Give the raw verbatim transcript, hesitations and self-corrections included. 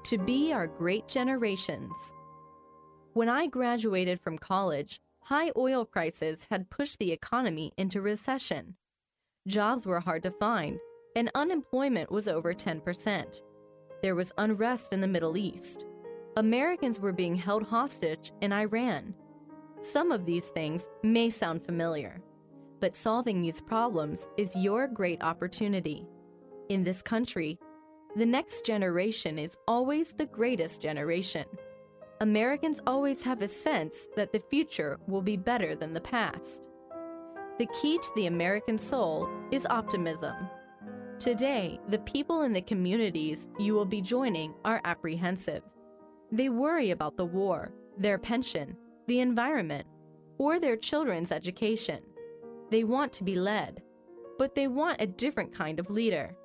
to be our great generations. When I graduated from college, high oil prices had pushed the economy into recession. Jobs were hard to find, and unemployment was over ten percent. There was unrest in the Middle East. Americans were being held hostage in Iran. Some of these things may sound familiar, but solving these problems is your great opportunity. In this country, the next generation is always the greatest generation. Americans always have a sense that the future will be better than the past. The key to the American soul is optimism. Today, the people in the communities you will be joining are apprehensive. They worry about the war, their pension, the environment, or their children's education. They want to be led, but they want a different kind of leader.